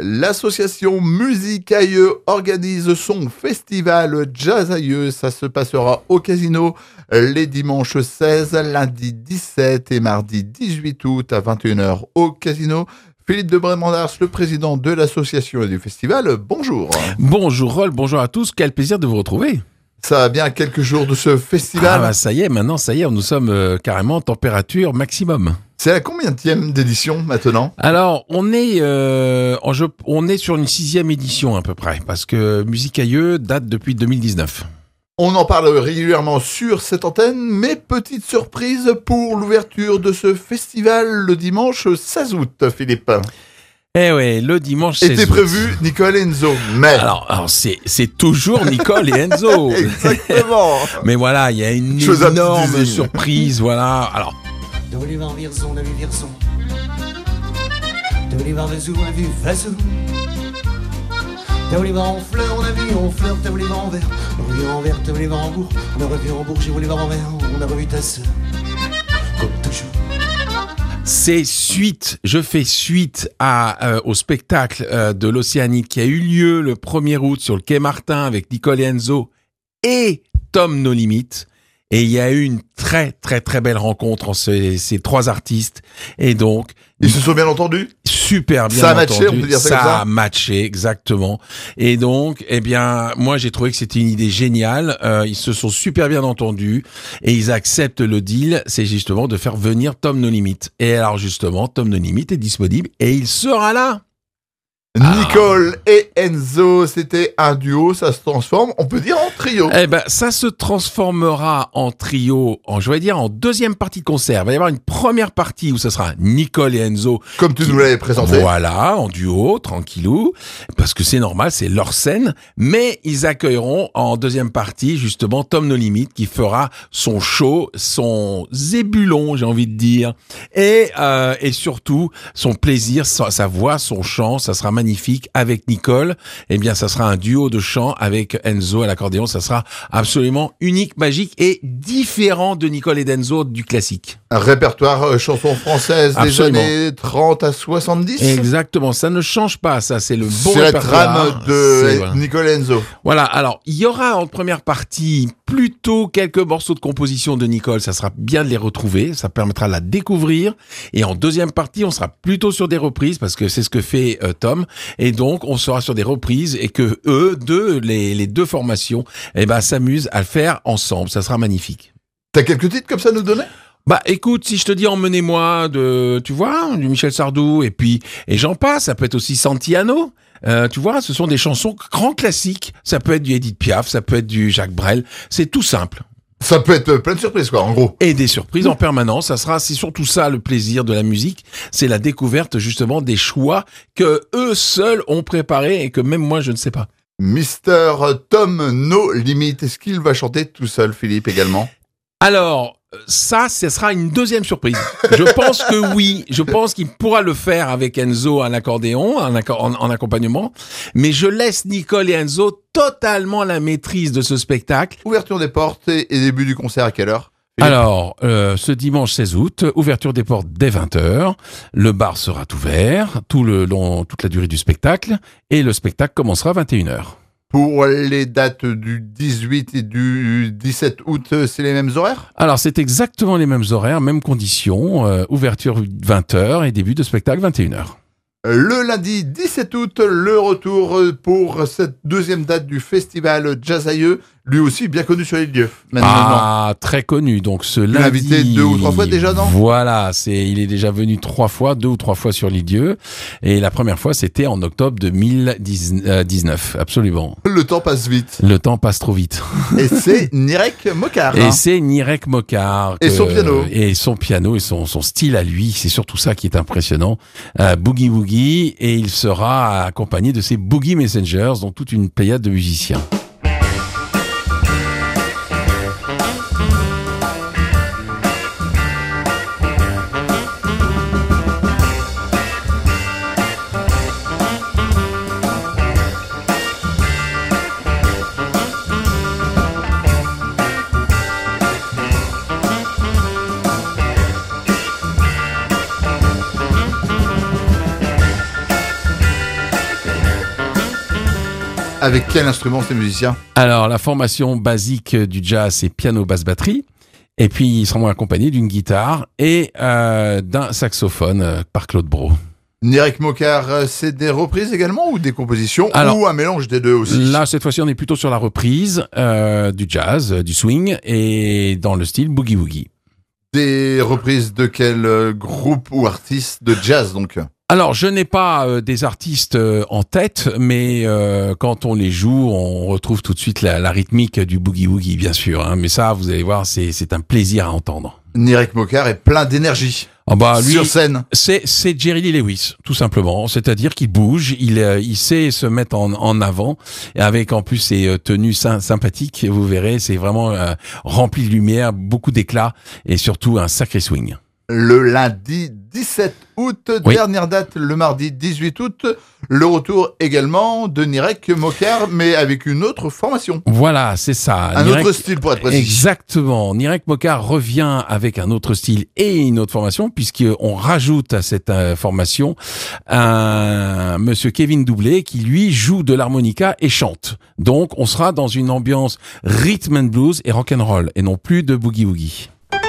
L'association Musicailleux organise son festival Jazzailleux. Ça se passera au casino les dimanches 16, lundi 17 et mardi 18 août à 21h au casino. Philippe de Brémandars, le président de l'association et du festival, bonjour. Bonjour Rolf, bonjour à tous, quel plaisir de vous retrouver. Ça va bien quelques jours de ce festival. Ça y est, nous sommes carrément température maximum. C'est la combienième d'édition maintenant ? Alors, on est sur une 6e édition à peu près, parce que Musicailleux date depuis 2019. On en parle régulièrement sur cette antenne, mais petite surprise pour l'ouverture de ce festival le dimanche 16 août, Philippe. Eh ouais, le dimanche 16 août. Était prévu Nicole et Enzo, mais... Alors c'est toujours Nicole et Enzo. Exactement. Mais voilà, il y a une énorme surprise, voilà. Alors... De Oliver Virson, on a vu Virson. De Oliver Vezou, on a vu Vezou. De Oliver en fleur, on a vu en fleur. De Oliver en vert, on a revu en vert. De Oliver en bourg, on a revu en bourg. J'ai Oliver en vert, on a revu ta sœur. Comme toujours. Je fais suite au spectacle de l'Océanite qui a eu lieu le 1er août sur le quai Martin avec Nicole et Enzo et Tom No Limit. Et il y a eu une très très très belle rencontre entre ces trois artistes. Et donc... Ils se sont bien entendus ? Super bien entendu. Ça a matché, on peut dire ça comme ça ? Ça a matché, exactement. Et donc, moi j'ai trouvé que c'était une idée géniale. Ils se sont super bien entendus et ils acceptent le deal. C'est justement de faire venir Tom No Limit. Et alors justement, Tom No Limit est disponible et il sera là. Nicole et Enzo, c'était un duo, ça se transforme, on peut dire en trio. Eh ben, ça se transformera en trio, en deuxième partie de concert. Il va y avoir une première partie où ce sera Nicole et Enzo. Comme tu nous l'avais présenté. Voilà, en duo, tranquillou. Parce que c'est normal, c'est leur scène. Mais ils accueilleront en deuxième partie, justement, Tom No Limit qui fera son show, son zébulon, j'ai envie de dire. Et surtout, son plaisir, sa voix, son chant, ça sera magnifique avec Nicole. Eh bien, ça sera un duo de chant avec Enzo à l'accordéon. Ça sera absolument unique, magique et différent de Nicole et d'Enzo du classique. Un répertoire chansons françaises absolument. Des années 30 à 70. Exactement, ça ne change pas, ça c'est le bon c'est répertoire. C'est la trame de Nicole et Enzo. Voilà, alors il y aura en première partie plutôt quelques morceaux de composition de Nicole, ça sera bien de les retrouver, ça permettra de la découvrir. Et en deuxième partie, on sera plutôt sur des reprises parce que c'est ce que fait Tom. Et donc on sera sur des reprises et que les deux formations, s'amusent à le faire ensemble, ça sera magnifique. T'as quelques titres comme ça à nous donner ? Bah écoute, si je te dis Emmenez-moi du Michel Sardou et j'en passe, ça peut être aussi Santillano. Tu vois, ce sont des chansons grands classiques, ça peut être du Edith Piaf, ça peut être du Jacques Brel, c'est tout simple. Ça peut être plein de surprises quoi, en gros. Et des surprises en permanence, c'est surtout ça le plaisir de la musique, c'est la découverte justement des choix que eux seuls ont préparés et que même moi je ne sais pas. Mister Tom No Limit, est-ce qu'il va chanter tout seul, Philippe, également ? Alors, ça, ce sera une deuxième surprise. Je pense que oui. Je pense qu'il pourra le faire avec Enzo à l'accordéon, en accompagnement. Mais je laisse Nicole et Enzo totalement la maîtrise de ce spectacle. Ouverture des portes et début du concert à quelle heure ? Alors, ce dimanche 16 août, ouverture des portes dès 20h. Le bar sera ouvert toute la durée du spectacle. Et le spectacle commencera à 21h. Pour les dates du 18 et du 17 août, c'est les mêmes horaires ? Alors, c'est exactement les mêmes horaires, mêmes conditions. Ouverture 20h et début de spectacle 21h. Le lundi 17 août, le retour pour cette deuxième date du festival Jazzailleux, lui aussi bien connu sur les lieux. Ah, très connu. Donc ce lundi, invité 2 ou 3 fois déjà, non ? Voilà, il est déjà venu 2 ou 3 fois sur les lieux. Et la première fois, c'était en octobre 2019. Absolument. Le temps passe vite. Le temps passe trop vite. Et c'est Nirek Mokar. Et c'est Nirek Mokar. Et son piano. Et son piano et son style à lui. C'est surtout ça qui est impressionnant. Boogie Woogie. Et il sera accompagné de ses Boogie Messengers, dont toute une pléiade de musiciens. Avec quel instrument ces musiciens? Alors, la formation basique du jazz, c'est piano, basse, batterie. Et puis, ils seront accompagnés d'une guitare et d'un saxophone par Claude Brault. Nirek Mokar, c'est des reprises également ou des compositions ou un mélange des deux aussi? Là, cette fois-ci, on est plutôt sur la reprise du jazz, du swing et dans le style boogie-woogie. Des reprises de quel groupe ou artiste de jazz donc? Alors, je n'ai pas des artistes en tête, mais quand on les joue, on retrouve tout de suite la rythmique du boogie-woogie, bien sûr. Hein, mais ça, vous allez voir, c'est un plaisir à entendre. Nirek Mokar est plein d'énergie. Ah bah, lui, sur scène. C'est Jerry Lee Lewis, tout simplement. C'est-à-dire qu'il bouge, il sait se mettre en avant, et avec en plus ses tenues sympathiques, vous verrez, c'est vraiment rempli de lumière, beaucoup d'éclat, et surtout un sacré swing. Le lundi 17 août, dernière date le mardi 18 août, le retour également de Nirek Mokar, mais avec une autre formation. Voilà, c'est ça. Un autre style pour être précis. Exactement. Nirek Mokar revient avec un autre style et une autre formation, puisqu'on rajoute à cette formation un monsieur Kevin Doublé qui, lui, joue de l'harmonica et chante. Donc, on sera dans une ambiance rhythm and blues et rock and roll, et non plus de boogie-woogie.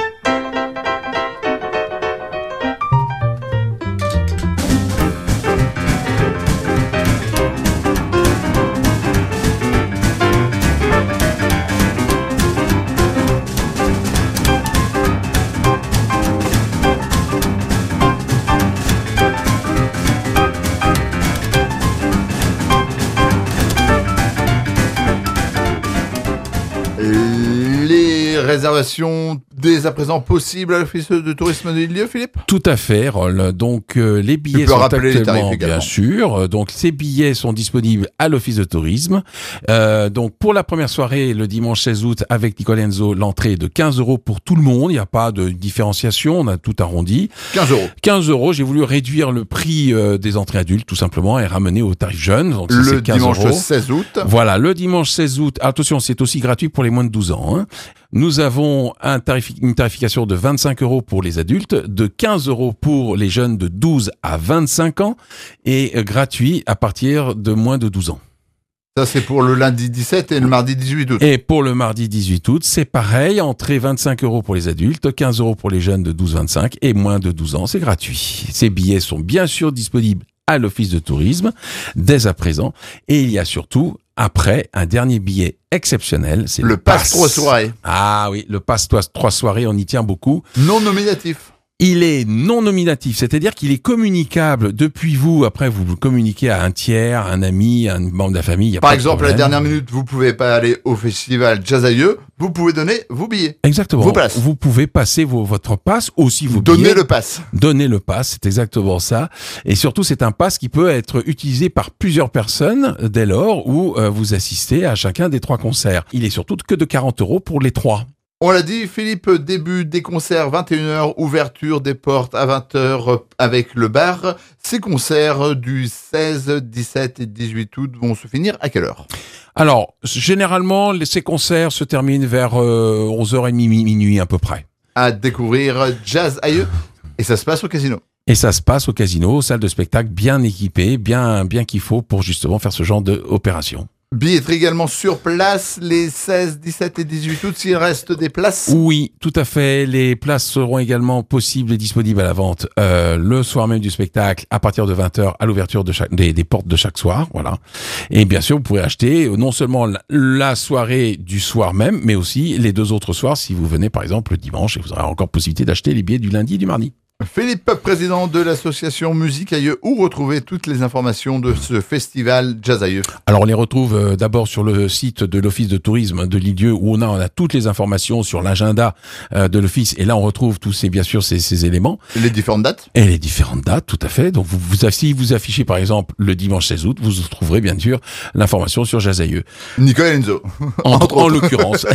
Réservation dès à présent possible à l'office de tourisme de l'île, Philippe? Tout à fait, Rol. Donc les billets sont actuellement, bien sûr. Donc ces billets sont disponibles à l'office de tourisme. Donc pour la première soirée, le dimanche 16 août, avec Nicole Enzo, l'entrée est de 15 € pour tout le monde. Il n'y a pas de différenciation, on a tout arrondi. 15 €. 15 €. J'ai voulu réduire le prix des entrées adultes, tout simplement, et ramener au tarif jeune. Donc ça, le dimanche 16 août. Voilà, le dimanche 16 août. Attention, c'est aussi gratuit pour les moins de 12 ans. Hein. Nous avons une tarification de 25 € pour les adultes, de 15 € pour les jeunes de 12 à 25 ans et gratuit à partir de moins de 12 ans. Ça, c'est pour le lundi 17 et le mardi 18 août. Et pour le mardi 18 août, c'est pareil, entrée 25 € pour les adultes, 15 € pour les jeunes de 12-25 et moins de 12 ans, c'est gratuit. Ces billets sont bien sûr disponibles à l'office de tourisme dès à présent et il y a surtout après un dernier billet exceptionnel, c'est le pass 3 soirées. Ah oui, le pass 3 soirées, on y tient beaucoup. Non nominatif. Il est non nominatif, c'est-à-dire qu'il est communicable depuis vous. Après, vous le communiquez à un tiers, un ami, un membre de la famille. Par exemple, à la dernière minute, vous pouvez pas aller au festival Jazz Aïeux, vous pouvez donner vos billets. Exactement. Vos places. Vous pouvez passer votre pass, aussi vos billets. Donnez le pass. Donnez le pass, c'est exactement ça. Et surtout, c'est un pass qui peut être utilisé par plusieurs personnes dès lors où vous assistez à chacun des 3 concerts. Il est surtout que de 40 € pour les 3. On l'a dit, Philippe, début des concerts 21h, ouverture des portes à 20h avec le bar. Ces concerts du 16, 17 et 18 août vont se finir à quelle heure? Alors, généralement, ces concerts se terminent vers 11h30, minuit à peu près. À découvrir Jazz Aïeux, et ça se passe au casino. Et ça se passe au casino, salle de spectacle bien équipée, bien qu'il faut pour justement faire ce genre d'opération. Billetterie également sur place les 16, 17 et 18 août s'il reste des places. Oui, tout à fait. Les places seront également possibles et disponibles à la vente le soir même du spectacle à partir de 20h à l'ouverture des portes de chaque soir. Voilà. Et bien sûr, vous pourrez acheter non seulement la soirée du soir même, mais aussi les 2 autres soirs si vous venez par exemple le dimanche et vous aurez encore possibilité d'acheter les billets du lundi et du mardi. Philippe, président de l'association Musique Aïeux, où retrouver toutes les informations de ce festival Jazz Aïeux? Alors on les retrouve d'abord sur le site de l'office de tourisme de l'Île-Dieu où on a toutes les informations sur l'agenda de l'office et là on retrouve tous ces éléments. Les différentes dates? Et les différentes dates, tout à fait. Donc si vous affichez par exemple le dimanche 16 août, vous trouverez bien sûr l'information sur Jazz Aïeux. Nicole Enzo. en l'occurrence.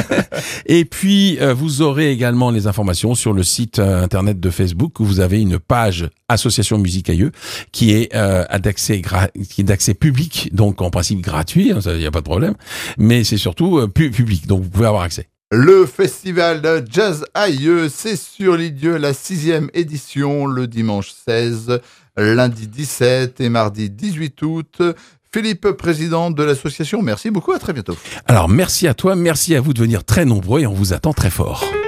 Et puis vous aurez également les informations sur le site internet de Facebook où vous avez une page Association Musique Aïeux qui est d'accès public, donc en principe gratuit, il n'y a pas de problème, mais c'est surtout public, donc vous pouvez avoir accès. Le festival de Jazz Aïeux, c'est sur l'Île-Dieu, la 6e édition, le dimanche 16, lundi 17 et mardi 18 août. Philippe, président de l'association, merci beaucoup, à très bientôt. Alors merci à toi, merci à vous de venir très nombreux et on vous attend très fort.